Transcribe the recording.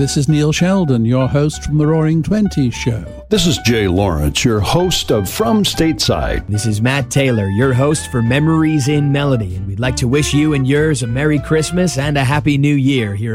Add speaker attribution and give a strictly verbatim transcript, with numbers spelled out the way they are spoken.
Speaker 1: this is Neil Sheldon, your host from the Roaring Twenties Show.
Speaker 2: This is Jay Lawrence, your host of From Stateside.
Speaker 3: This is Matt Taylor, your host for Memories in Melody, and we'd like to wish you and yours a Merry Christmas and a Happy New Year here